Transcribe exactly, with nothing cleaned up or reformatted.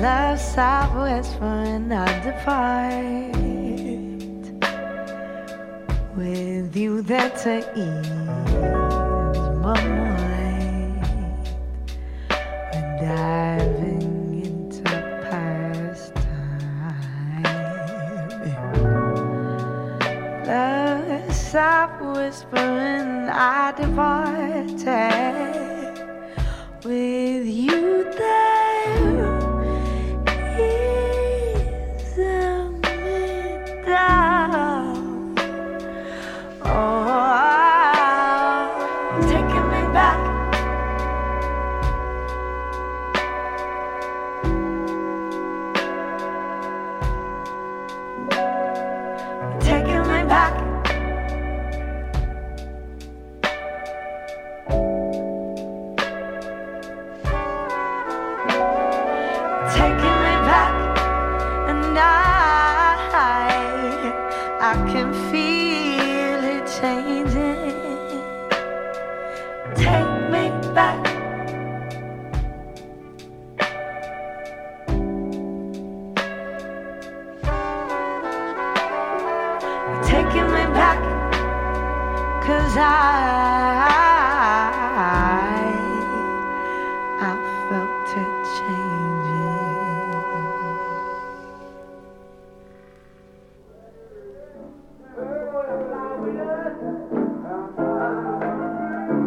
love southwest when I depart. With you there to ease my mind. We're diving into past time. Love southwest when I departed. With you there is me down. Oh, taking me back. Taking me back. Taking me back, and I, I can feel it changing. Take me back.